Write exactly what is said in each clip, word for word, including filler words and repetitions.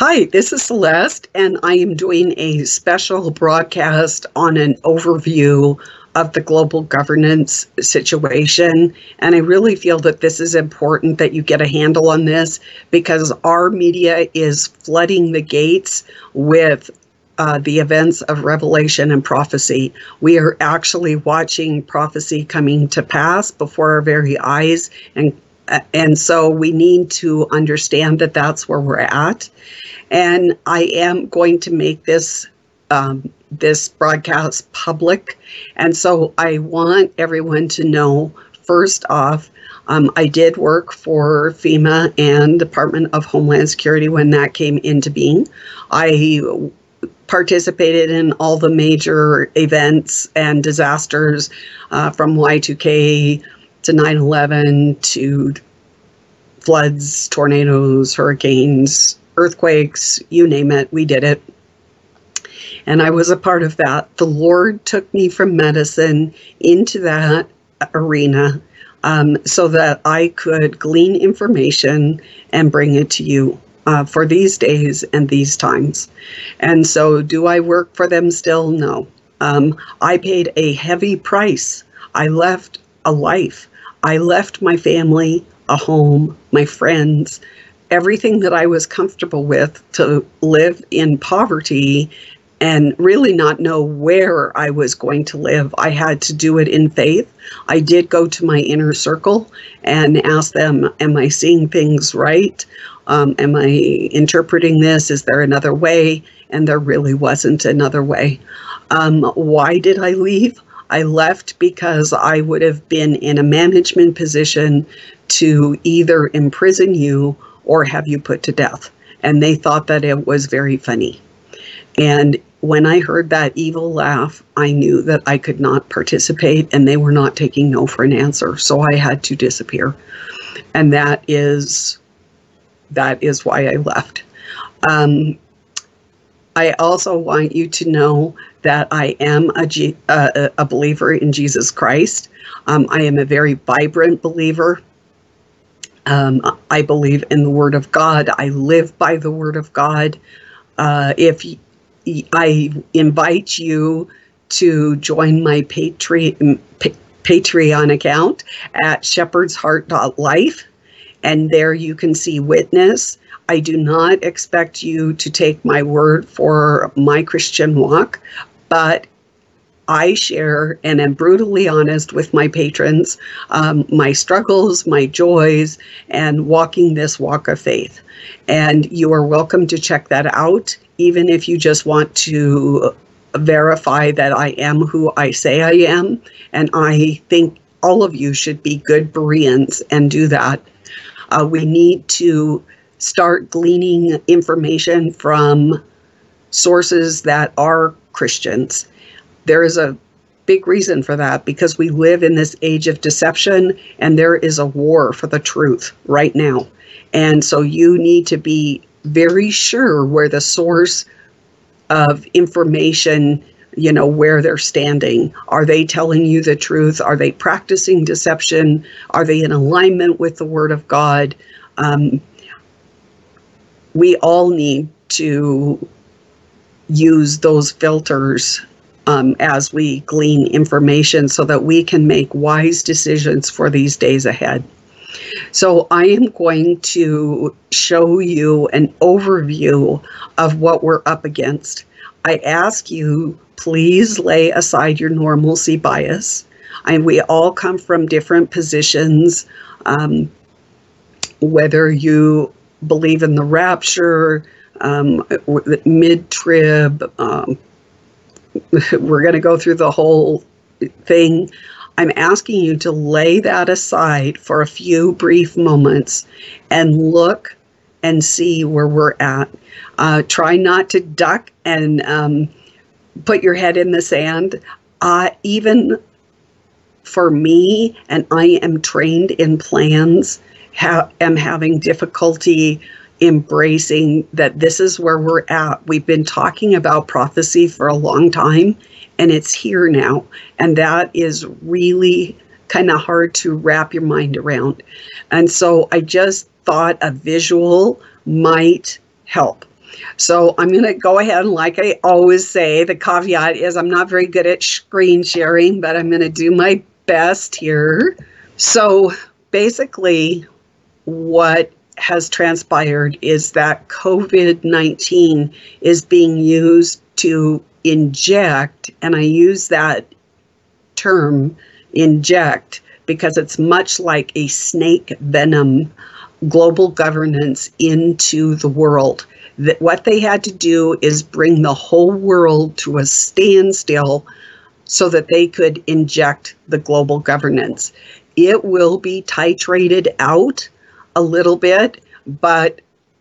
Hi, this is Celeste, and I am doing a special broadcast on an overview of the global governance situation. And I really feel that this is important that you get a handle on this because our media is flooding the gates with uh, the events of Revelation and prophecy. We are actually watching prophecy coming to pass before our very eyes, and and so we need to understand that that's where we're at. And I am going to make this um, this broadcast public. And so I want everyone to know, first off, um, I did work for FEMA and Department of Homeland Security when that came into being. I participated in all the major events and disasters uh, from Y two K to nine eleven to floods, tornadoes, hurricanes, earthquakes, you name it, we did it. And I was a part of that. The Lord took me from medicine into that arena um, so that I could glean information and bring it to you uh, for these days and these times. And so do I work for them still? No. Um, I paid a heavy price. I left a life. I left my family, a home, my friends, everything that I was comfortable with to live in poverty and really not know where I was going to live. I had to do it in faith. I did go to my inner circle and ask them, am I seeing things right? Um, am I interpreting this? Is there another way? And there really wasn't another way. Um, why did I leave? I left because I would have been in a management position to either imprison you or have you put to death. And they thought that it was very funny. And when I heard that evil laugh, I knew that I could not participate and they were not taking no for an answer. So I had to disappear. And that is, that is why I left. Um, I also want you to know that I am a, G, uh, a believer in Jesus Christ. Um, I am a very vibrant believer. Um, I believe in the Word of God. I live by the Word of God. Uh, if y- I invite you to join my Patre- pa- Patreon account at shepherds heart dot life, and there you can see witness. I do not expect you to take my word for my Christian walk, but I share and am brutally honest with my patrons, um, my struggles, my joys, and walking this walk of faith. And you are welcome to check that out, even if you just want to verify that I am who I say I am. And I think all of you should be good Bereans and do that. Uh, we need to start gleaning information from sources that are Christians. There is a big reason for that because we live in this age of deception and there is a war for the truth right now. And so you need to be very sure where the source of information, you know, where they're standing. Are they telling you the truth? Are they practicing deception? Are they in alignment with the Word of God? Um, we all need to use those filters Um, as we glean information so that we can make wise decisions for these days ahead. So I am going to show you an overview of what we're up against. I ask you, please lay aside your normalcy bias. I, we all come from different positions, um, whether you believe in the rapture, um, mid-trib, um, we're going to go through the whole thing. I'm asking you to lay that aside for a few brief moments and look and see where we're at. Uh, try not to duck and um, put your head in the sand. Uh, even for me, and I am trained in plans, ha- am having difficulty embracing that this is where we're at. We've been talking about prophecy for a long time, and it's here now. And that is really kind of hard to wrap your mind around. And so I just thought a visual might help. So I'm going to go ahead and, like I always say, the caveat is I'm not very good at screen sharing, but I'm going to do my best here. So basically, what has transpired is that COVID nineteen is being used to inject, and I use that term, inject, because it's much like a snake venom, global governance into the world. That what they had to do is bring the whole world to a standstill so that they could inject the global governance. It will be titrated out a little bit, but,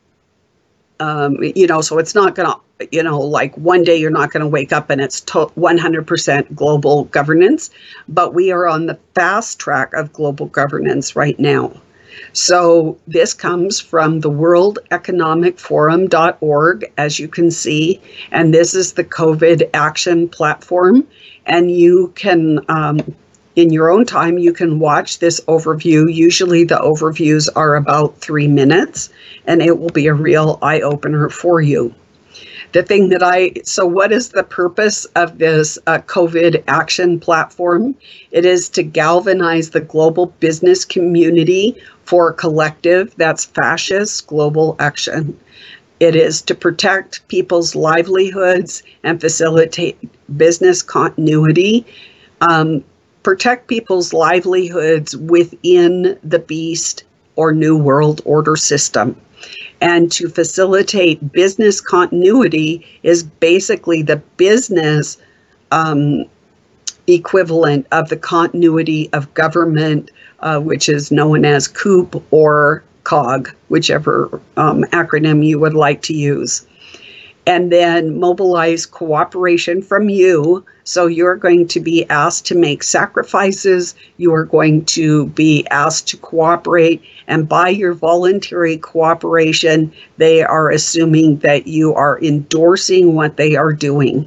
um, you know, so it's not going to, you know, like one day you're not going to wake up and it's to- one hundred percent global governance, but we are on the fast track of global governance right now. So this comes from the world economic forum dot org, as you can see, and this is the COVID action platform. And you can, um, in your own time, you can watch this overview. Usually the overviews are about three minutes, and it will be a real eye-opener for you. The thing that I, so what is the purpose of this uh, COVID action platform? It is to galvanize the global business community for collective, that's fascist global action. It is to protect people's livelihoods and facilitate business continuity, um, protect people's livelihoods within the beast or New World Order system. And to facilitate business continuity is basically the business um, equivalent of the continuity of government, uh, which is known as COOP or COG, whichever um, acronym you would like to use. And then mobilize cooperation from you. So you're going to be asked to make sacrifices. You are going to be asked to cooperate. And by your voluntary cooperation, they are assuming that you are endorsing what they are doing.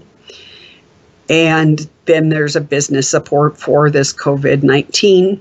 And then there's a business support for this COVID nineteen.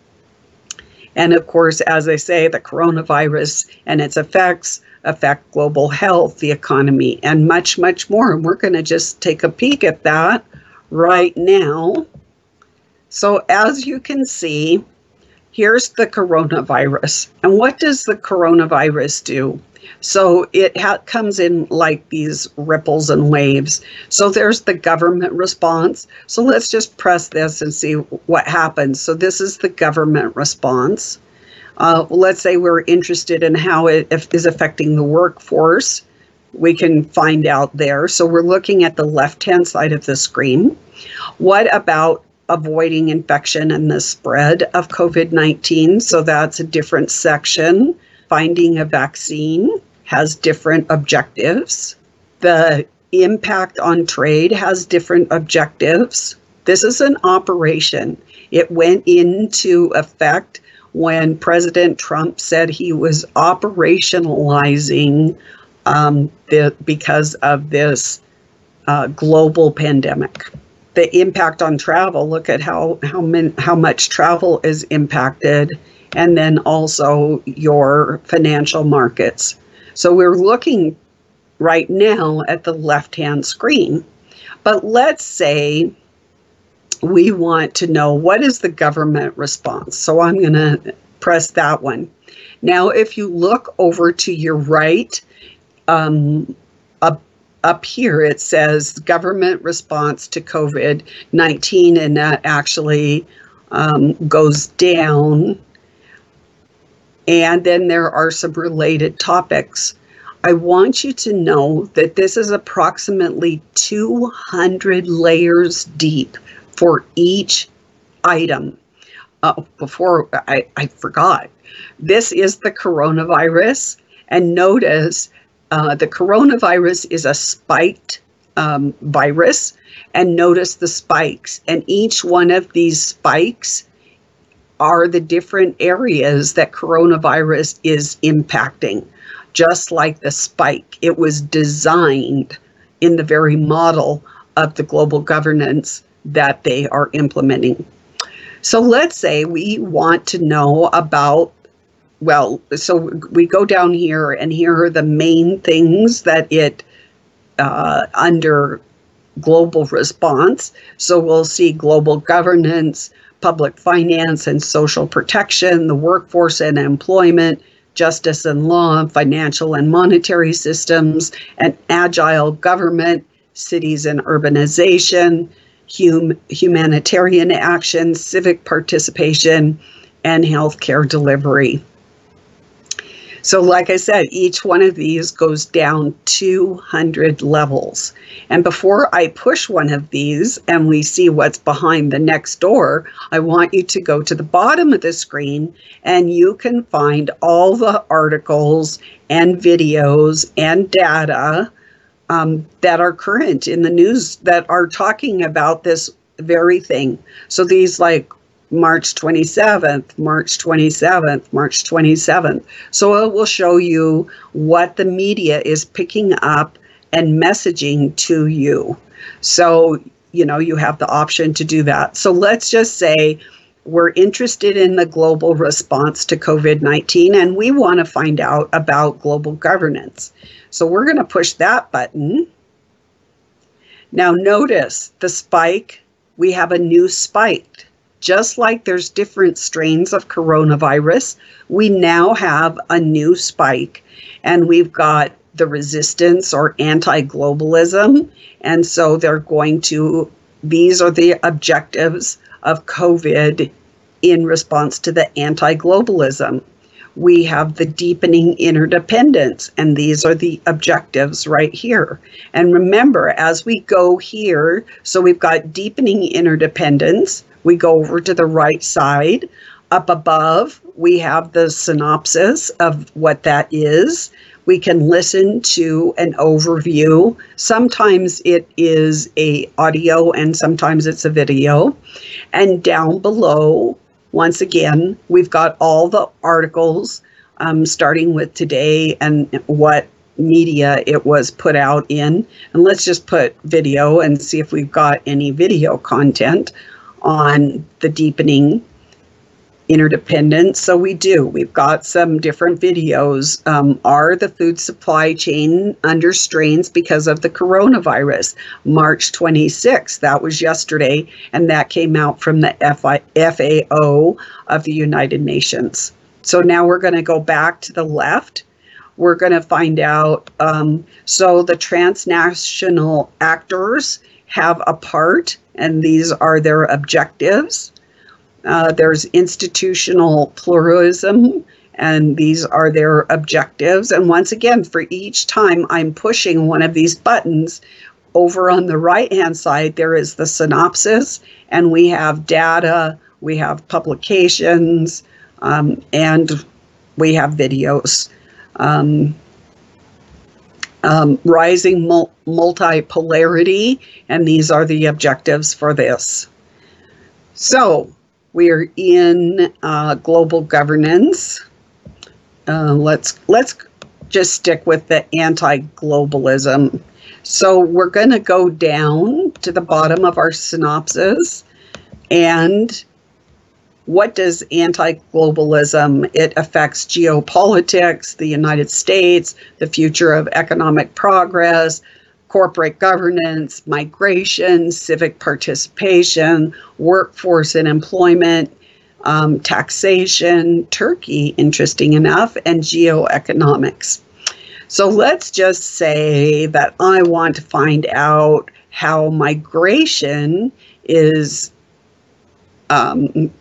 And of course, as I say, the coronavirus and its effects affect global health, the economy, and much, much more. And we're going to just take a peek at that right now. So as you can see, here's the coronavirus. And what does the coronavirus do? So it ha- comes in like these ripples and waves. So there's the government response. So let's just press this and see what happens. So this is the government response. Uh, let's say we're interested in how it is affecting the workforce. We can find out there. So we're looking at the left-hand side of the screen. What about avoiding infection and the spread of COVID nineteen? So that's a different section. Finding a vaccine has different objectives. The impact on trade has different objectives. This is an operation. It went into effect when President Trump said he was operationalizing um, the, because of this uh, global pandemic. The impact on travel, look at how, how, min, how much travel is impacted, and then also your financial markets. So we're looking right now at the left-hand screen. But let's say we want to know what is the government response. So I'm going to press that one. Now, if you look over to your right, um, up, up here, it says government response to COVID nineteen, and that actually um, goes down. And then there are some related topics. I want you to know that this is approximately two hundred layers deep for each item. Oh, before I, I forgot, this is the coronavirus. And notice uh, the coronavirus is a spiked um, virus. And notice the spikes. And each one of these spikes are the different areas that coronavirus is impacting. Just like the spike, it was designed in the very model of the global governance that they are implementing. So let's say we want to know about well, so we go down here, and here are the main things that it, uh, under global response. So we'll see global governance, public finance and social protection, the workforce and employment, justice and law, financial and monetary systems, and agile government, cities and urbanization, hum- humanitarian action, civic participation, and healthcare delivery. So like I said, each one of these goes down two hundred levels. And before I push one of these and we see what's behind the next door, I want you to go to the bottom of the screen and you can find all the articles and videos and data um, that are current in the news that are talking about this very thing. So these like March twenty-seventh, March twenty-seventh, March twenty-seventh. So it will show you what the media is picking up and messaging to you. So, you know, you have the option to do that. So let's just say we're interested in the global response to COVID nineteen and we want to find out about global governance. So we're going to push that button. Now notice the spike, we have a new spike. Just like there's different strains of coronavirus, we now have a new spike, and we've got the resistance or anti-globalism. And so they're going to, these are the objectives of COVID in response to the anti-globalism. We have the deepening interdependence, and these are the objectives right here. And remember, as we go here, so we've got deepening interdependence. We go over to the right side. Up above, we have the synopsis of what that is. We can listen to an overview. Sometimes it is a audio and sometimes it's a video. And down below, once again, we've got all the articles, um, starting with today and what media it was put out in. And let's just put video and see if we've got any video content on the deepening interdependence. So we do. We've got some different videos. Um, are the food supply chain under strains because of the coronavirus? March twenty-sixth, that was yesterday, and that came out from the F A O of the United Nations. So now we're going to go back to the left. We're going to find out, um, so the transnational actors have a part, and these are their objectives. Uh, there's institutional pluralism, and these are their objectives. And once again, for each time I'm pushing one of these buttons, over on the right-hand side, there is the synopsis, and we have data, we have publications, um, and we have videos. Um, Um, rising mul- multipolarity, and these are the objectives for this. So we are in uh, global governance. Uh, let's let's just stick with the anti-globalism. So we're going to go down to the bottom of our synopsis, and what does anti-globalism? It affects geopolitics, the United States, the future of economic progress, corporate governance, migration, civic participation, workforce and employment, um, taxation, Turkey, interesting enough, and geoeconomics. So let's just say that I want to find out how migration is um,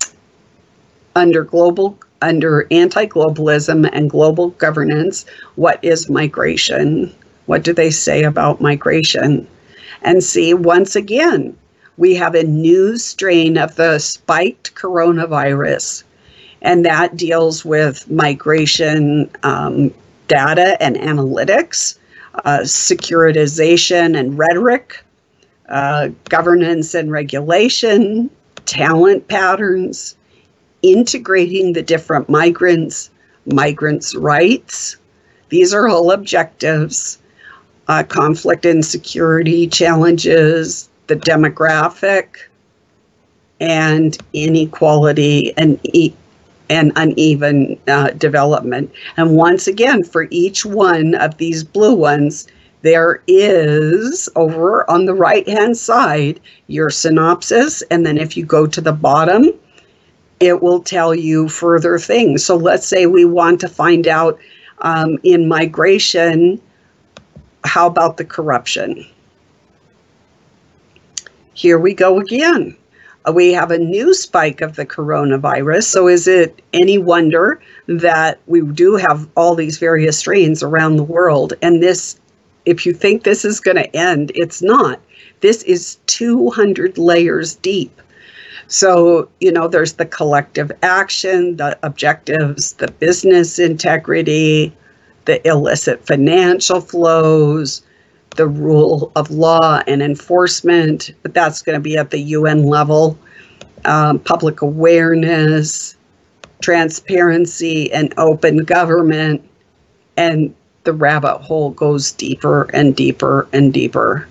under global, under anti-globalism and global governance. What is migration? What do they say about migration? And see, once again, we have a new strain of the spiked coronavirus, and that deals with migration um, data and analytics, uh, securitization and rhetoric, uh, governance and regulation, talent patterns, integrating the different migrants, migrants' rights. These are all objectives. Uh, conflict and security challenges, the demographic, and inequality and e and uneven uh, development. And once again, for each one of these blue ones, there is, over on the right-hand side, your synopsis. And then if you go to the bottom, it will tell you further things. So let's say we want to find out um, in migration, how about the corruption? Here we go again. We have a new spike of the coronavirus. So is it any wonder that we do have all these various strains around the world? And this, if you think this is going to end, it's not. This is two hundred layers deep. So, you know, there's the collective action, the objectives, the business integrity, the illicit financial flows, the rule of law and enforcement, but that's going to be at the U N level, um, public awareness, transparency and open government, and the rabbit hole goes deeper and deeper and deeper.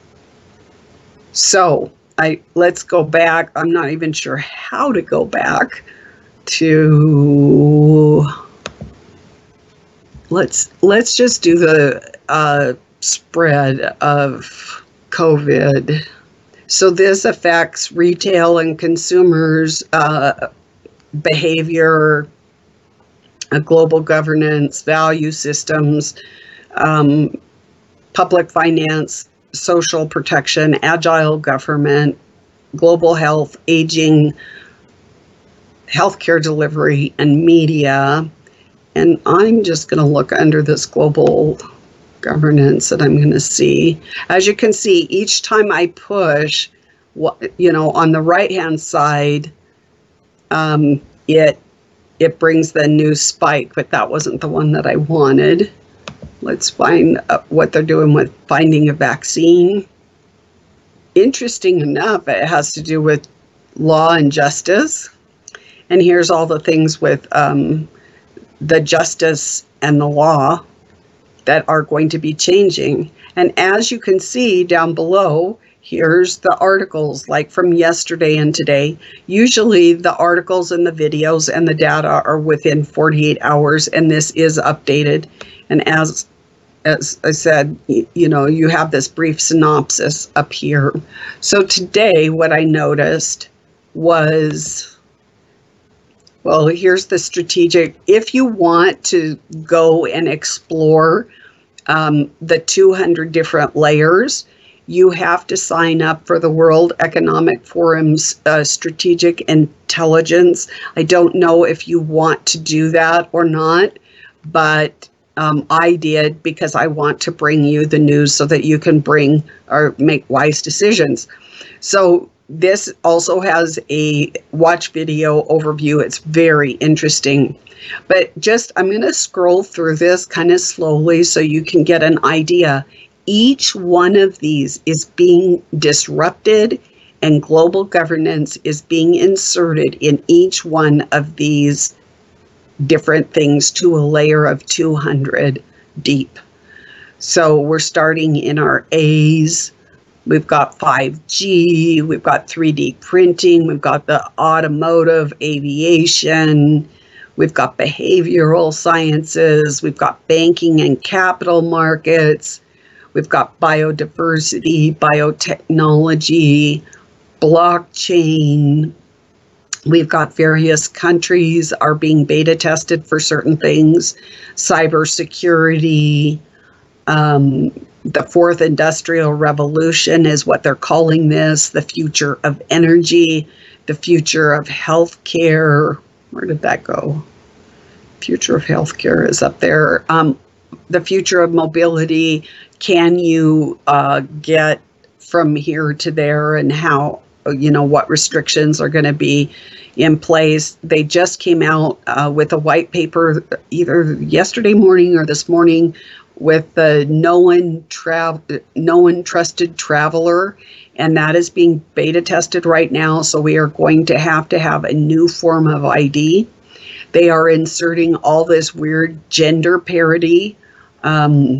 So I let's go back. I'm not even sure how to go back to, let's, let's just do the, uh, spread of COVID. So this affects retail and consumers' uh, behavior, uh, global governance, value systems, um, public finance, social protection, agile government, global health, aging, healthcare delivery, and media. And I'm just going to look under this global governance that I'm going to see. As you can see, each time I push, what you know, on the right hand side, um, it it brings the new spike, but that wasn't the one that I wanted. Let's find uh, what they're doing with finding a vaccine. Interesting enough, it has to do with law and justice. And here's all the things with um, the justice and the law that are going to be changing. And as you can see down below, here's the articles like from yesterday and today. Usually the articles and the videos and the data are within forty-eight hours, and this is updated. And as as I said, you know, you have this brief synopsis up here. So today what I noticed was, well, here's the strategic. If you want to go and explore um, the two hundred different layers, you have to sign up for the World Economic Forum's uh, Strategic Intelligence. I don't know if you want to do that or not, but um, I did because I want to bring you the news so that you can bring or make wise decisions. So this also has a watch video overview. It's very interesting. But just, I'm going to scroll through this kind of slowly so you can get an idea. Each one of these is being disrupted, and global governance is being inserted in each one of these different things to a layer of two hundred deep. So we're starting in our A's. We've got five G, we've got three D printing, we've got the automotive, aviation, we've got behavioral sciences, we've got banking and capital markets, we've got biodiversity, biotechnology, blockchain. We've got various countries are being beta tested for certain things, cybersecurity, um, the fourth industrial revolution is what they're calling this, the future of energy, the future of healthcare. Where did that go? Future of healthcare is up there. Um, the future of mobility. Can you uh, get from here to there, and how, you know, what restrictions are going to be in place? They just came out uh, with a white paper either yesterday morning or this morning with the no one tra- no one trusted traveler, and that is being beta tested right now. So we are going to have to have a new form of I D. They are inserting all this weird gender parity. Um,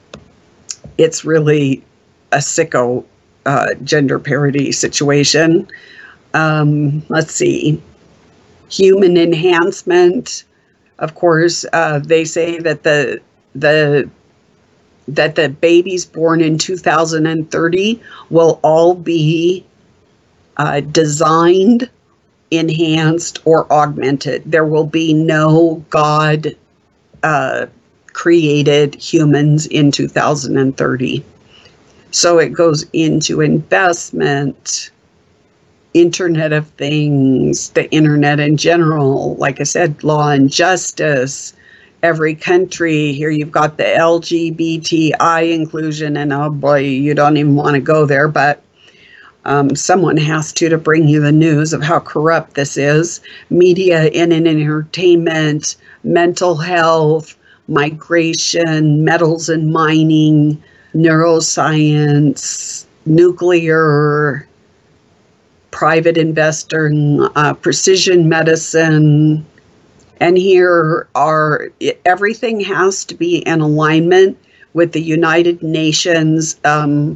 it's really a sicko uh, gender parity situation. Um, let's see. human enhancement. Of course, uh, they say that the the that the babies born in two thousand thirty will all be uh, designed, enhanced, or augmented. There will be no God uh, created humans in two thousand thirty. So it goes into investment, Internet of Things, the internet in general, like I said, law and justice, every country. Here you've got the L G B T I inclusion, and oh boy, you don't even want to go there, but um, someone has to to bring you the news of how corrupt this is. Media and entertainment, mental health, migration, metals and mining, neuroscience, nuclear, private investing, uh, precision medicine. And here are, everything has to be in alignment with the United Nations um,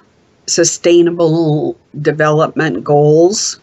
Sustainable Development Goals.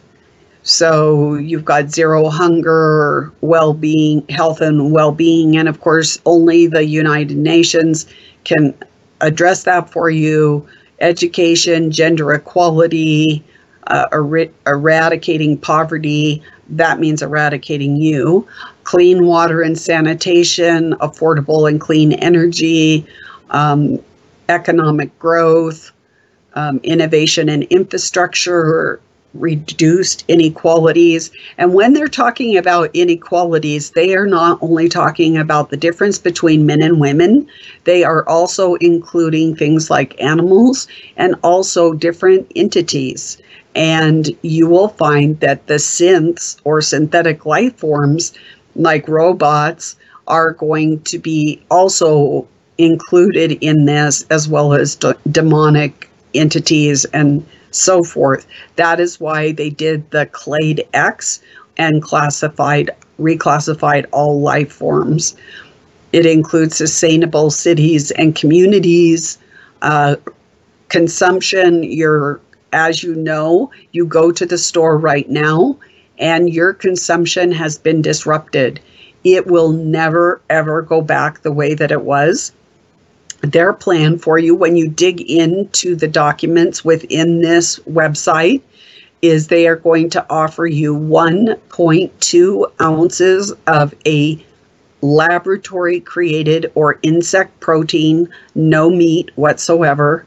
So you've got zero hunger, well-being, health and well-being, and of course only the United Nations can address that for you. Education, gender equality, uh, er- eradicating poverty, that means eradicating you. Clean water and sanitation, affordable and clean energy, um, economic growth, um, innovation and infrastructure, reduced inequalities. And when they're talking about inequalities, they are not only talking about the difference between men and women, they are also including things like animals and also different entities. And you will find that the synths or synthetic life forms, like robots, are going to be also included in this, as well as d- demonic entities and so forth. That is why they did the Clade X and classified, reclassified all life forms. It includes sustainable cities and communities, uh, consumption. Your, as you know, you go to the store right now and your consumption has been disrupted. It will never, ever go back the way that it was. Their plan for you, when you dig into the documents within this website, is they are going to offer you one point two ounces of a laboratory created or insect protein, no meat whatsoever,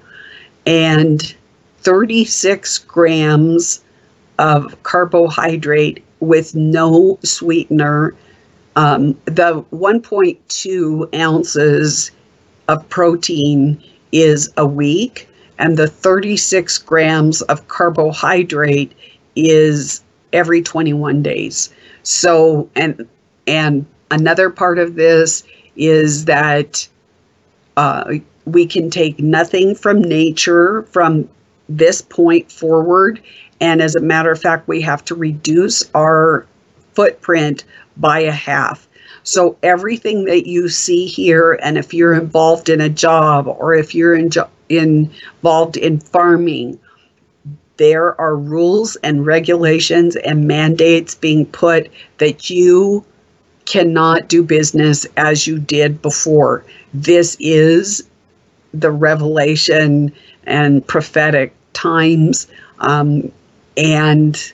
and thirty-six grams of carbohydrate with no sweetener. Um, the one point two ounces of protein is a week, and the thirty-six grams of carbohydrate is every twenty-one days. So, and and another part of this is that uh, we can take nothing from nature from this point forward, and as a matter of fact, we have to reduce our footprint by a half. So everything that you see here, and if you're involved in a job or if you're in jo- involved in farming, there are rules and regulations and mandates being put that you cannot do business as you did before. This is the revelation and prophetic times, um, and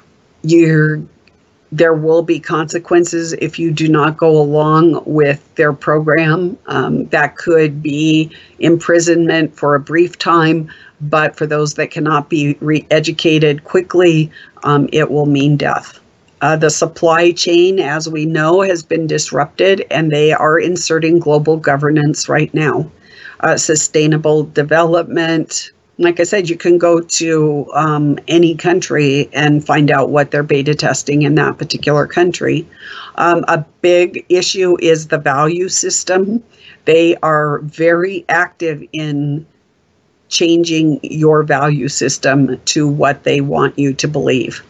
you're there will be consequences if you do not go along with their program. Um, that could be imprisonment for a brief time, but for those that cannot be re-educated quickly, um, it will mean death. Uh, the supply chain, as we know, has been disrupted, and they are inserting global governance right now. Uh, sustainable development. Like I said, you can go to um, any country and find out what they're beta testing in that particular country. Um, a big issue is the value system. They are very active in changing your value system to what they want you to believe.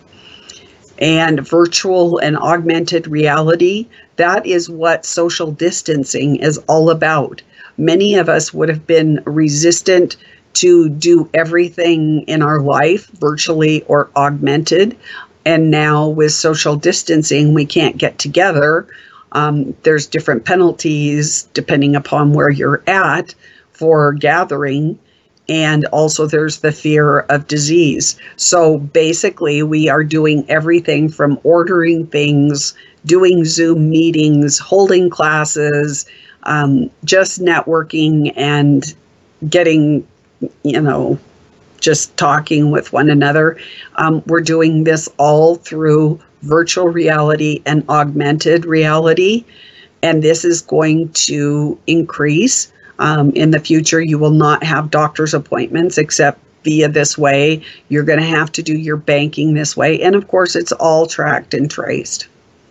And virtual and augmented reality, that is what social distancing is all about. Many of us would have been resistant to do everything in our life virtually or augmented. And now with social distancing, we can't get together. Um, there's different penalties depending upon where you're at for gathering. And also there's the fear of disease. So basically we are doing everything from ordering things, doing Zoom meetings, holding classes, um, just networking and getting, you know, just talking with one another. Um, we're doing this all through virtual reality and augmented reality. And this is going to increase. Um, in the future, you will not have doctor's appointments except via this way. You're going to have to do your banking this way. And of course, it's all tracked and traced.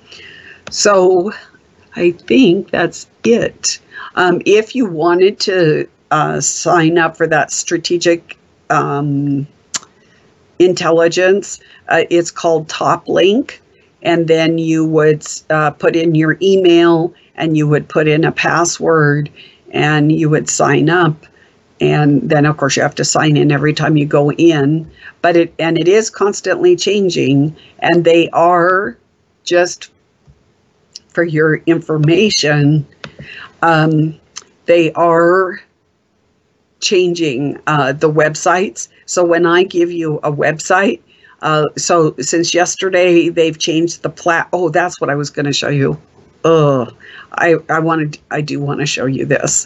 So I think that's it. Um, if you wanted to uh, sign up for that strategic um, intelligence, uh, it's called TopLink. And then you would uh, put in your email and you would put in a password and you would sign up. And then of course you have to sign in every time you go in, but it, and it is constantly changing, and they are, just for your information, um, they are changing uh, the websites. So when I give you a website, uh, so since yesterday they've changed the plat. Oh, that's what I was going to show you. Oh, I, I wanted, I do want to show you this.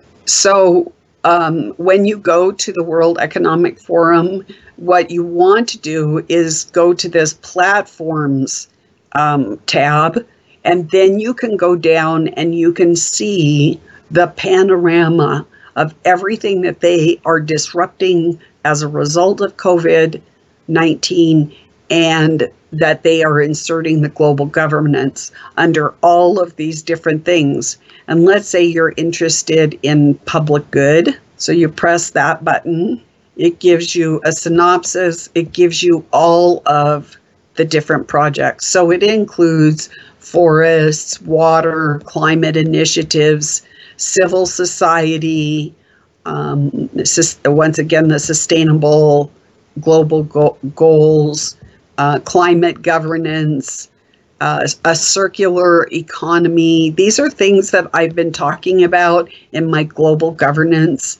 So um, when you go to the World Economic Forum, what you want to do is go to this platforms um, tab, and then you can go down and you can see the panorama of everything that they are disrupting as a result of COVID nineteen, and that they are inserting the global governance under all of these different things. And let's say you're interested in public good. So you press that button. It gives you a synopsis. It gives you all of the different projects. So it includes forests, water, climate initiatives, civil society, um, once again, the sustainable global go- goals, uh, climate governance, uh, a circular economy. These are things that I've been talking about in my global governance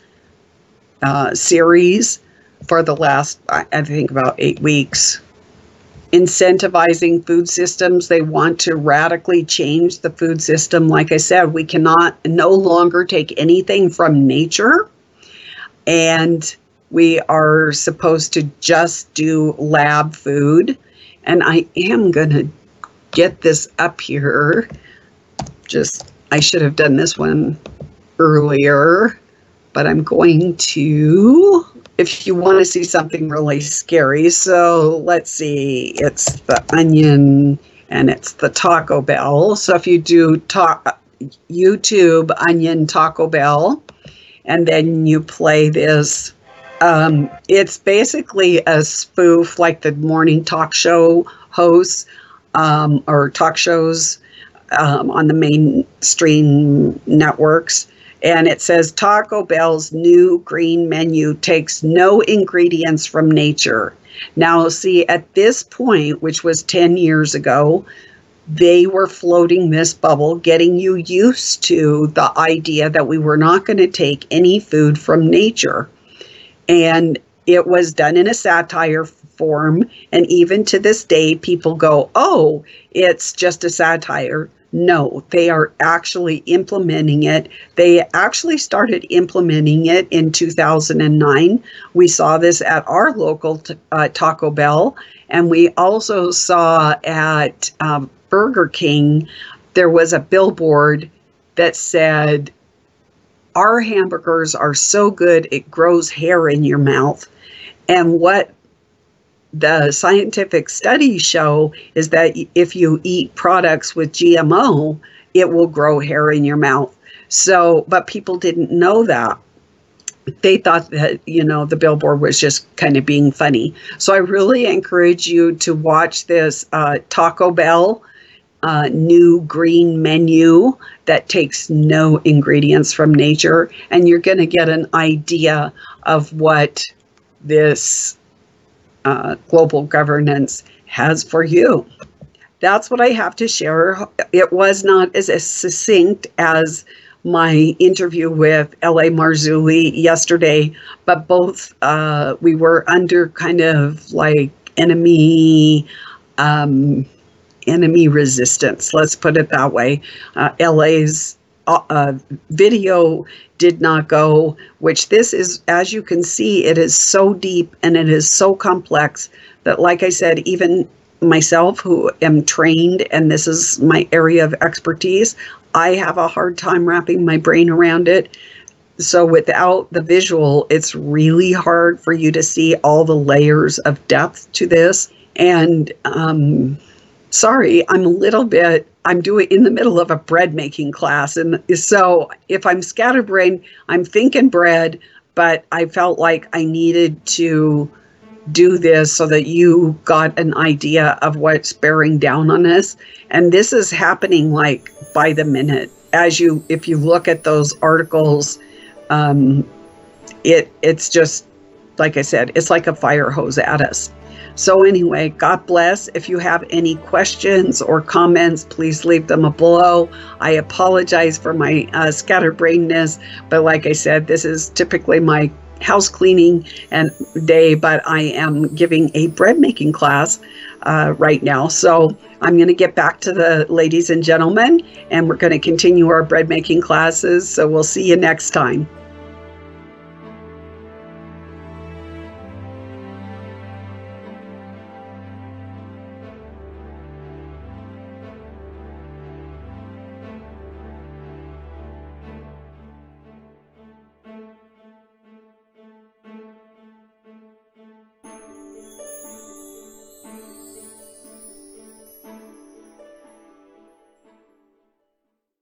uh, series for the last, I think, about eight weeks. Incentivizing food systems. They want to radically change the food system. Like I said, we cannot no longer take anything from nature, and we are supposed to just do lab food. And I am going to get this up here. Just, I should have done this one earlier, but I'm going to, if you want to see something really scary. So let's see, it's the Onion and it's the Taco Bell. So if you do ta- YouTube Onion Taco Bell, and then you play this, Um, it's basically a spoof like the morning talk show hosts um, or talk shows um, on the mainstream networks. And it says Taco Bell's new green menu takes no ingredients from nature. Now, see, at this point, which was ten years ago, they were floating this bubble, getting you used to the idea that we were not going to take any food from nature. And it was done in a satire form. And even to this day, people go, oh, it's just a satire. No, they are actually implementing it. They actually started implementing it in two thousand nine. We saw this at our local t- uh, Taco Bell. And we also saw at um, Burger King, there was a billboard that said, our hamburgers are so good, it grows hair in your mouth. And what the scientific studies show is that if you eat products with G M O, it will grow hair in your mouth. So, but people didn't know that. They thought that, you know, the billboard was just kind of being funny. So I really encourage you to watch this uh, Taco Bell Uh, new green menu that takes no ingredients from nature, and you're going to get an idea of what this uh, global governance has for you. That's what I have to share. It was not as, as succinct as my interview with L A Marzulli yesterday, but both uh, we were under kind of like enemy um, enemy resistance. Let's put it that way. Uh, L A's uh, uh, video did not go, which this is, as you can see, it is so deep and it is so complex that, like I said, even myself, who am trained and this is my area of expertise, I have a hard time wrapping my brain around it. So without the visual, it's really hard for you to see all the layers of depth to this. And um, sorry, I'm a little bit, I'm doing in the middle of a bread making class. And so if I'm scatterbrained, I'm thinking bread, but I felt like I needed to do this so that you got an idea of what's bearing down on us. And this is happening like by the minute. As you, if you look at those articles, um, it it's just, like I said, it's like a fire hose at us. So anyway, God bless. If you have any questions or comments, please leave them below. I apologize for my uh, scatterbrainedness, but like I said, this is typically my house cleaning and day, but I am giving a bread making class uh, right now. So I'm going to get back to the ladies and gentlemen, and we're going to continue our bread making classes. So we'll see you next time.